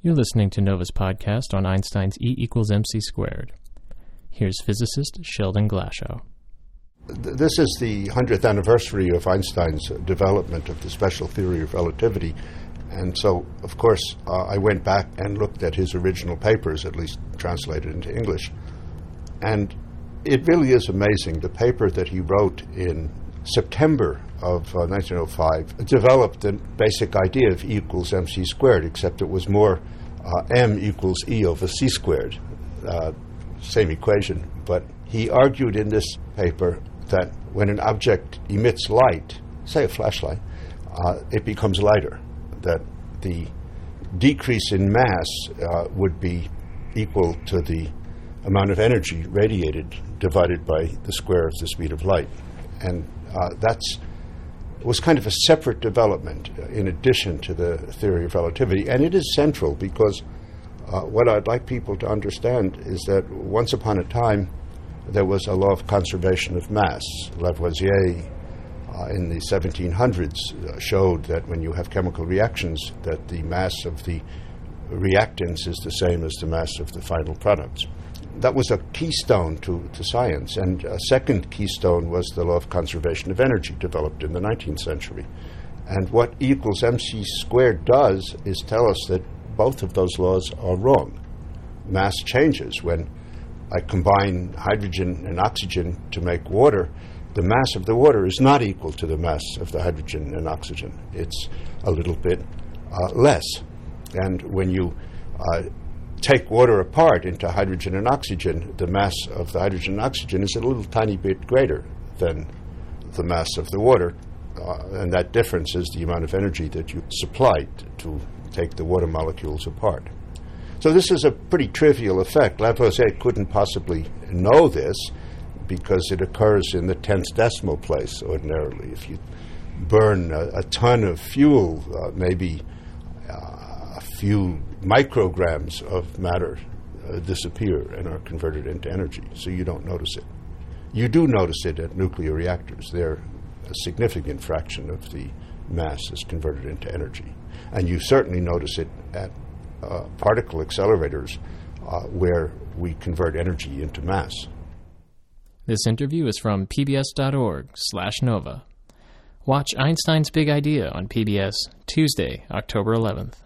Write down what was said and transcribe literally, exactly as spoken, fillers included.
You're listening to Nova's podcast on Einstein's E equals mc squared. Here's physicist Sheldon Glashow. This is the hundredth anniversary of Einstein's development of the special theory of relativity. And so, of course, uh, I went back and looked at his original papers, at least translated into English. And it really is amazing. The paper that he wrote in September of uh, nineteen oh five developed the basic idea of E equals mc squared, except it was more uh, m equals E over c squared. Uh, same equation. But he argued in this paper that when an object emits light, say a flashlight, uh, it becomes lighter. That the decrease in mass uh, would be equal to the amount of energy radiated divided by the square of the speed of light. And uh, that's was kind of a separate development uh, in addition to the theory of relativity. And it is central because uh, what I'd like people to understand is that once upon a time there was a law of conservation of mass. Lavoisier uh, in the seventeen hundreds uh, showed that when you have chemical reactions that the mass of the reactants is the same as the mass of the final products. That was a keystone to, to science. And a second keystone was the law of conservation of energy, developed in the nineteenth century. And what E equals mc squared does is tell us that both of those laws are wrong. Mass changes. When I combine hydrogen and oxygen to make water, the mass of the water is not equal to the mass of the hydrogen and oxygen. It's a little bit uh, less. And when you uh, take water apart into hydrogen and oxygen, the mass of the hydrogen and oxygen is a little tiny bit greater than the mass of the water, uh, and that difference is the amount of energy that you supplied to take the water molecules apart. So this is a pretty trivial effect. Lavoisier couldn't possibly know this because it occurs in the tenth decimal place ordinarily. If you burn a, a ton of fuel, uh, maybe uh, a few micrograms of matter uh, disappear and are converted into energy, so you don't notice it. You do notice it at nuclear reactors. There, a significant fraction of the mass is converted into energy. And you certainly notice it at uh, particle accelerators uh, where we convert energy into mass. This interview is from pbs.org slash Nova. Watch Einstein's Big Idea on P B S Tuesday, October eleventh.